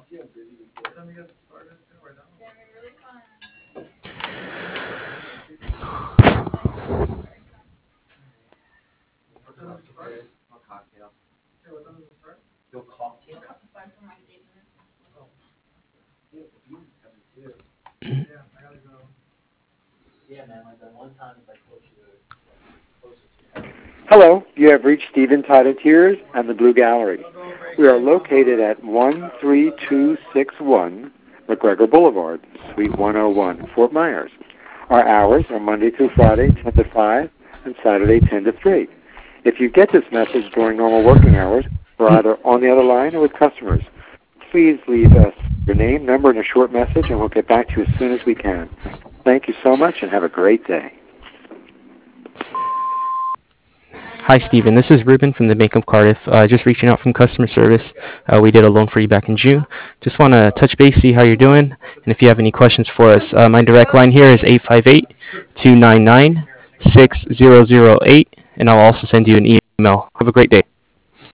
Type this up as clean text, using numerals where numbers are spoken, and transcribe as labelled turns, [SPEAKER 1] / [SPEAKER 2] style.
[SPEAKER 1] Hello, you have reached Stephen Tide Tears and the Blue Gallery. We are located at 13261 McGregor Boulevard, Suite 101, Fort Myers. Our hours are Monday through Friday, 10 to 5, and Saturday, 10 to 3. If you get this message during normal working hours, we're either on the other line or with customers. Please leave us your name, number, and a short message, and we'll get back to you as soon as we can. Thank you so much, and have a great day.
[SPEAKER 2] Hi, Stephen. This is Ruben from the Bank of Cardiff. Just reaching out from customer service. We did a loan for you back in June. Just want to touch base, see how you're doing, and if you have any questions for us. My direct line here is 858-299-6008, and I'll also send you an email. Have a great day.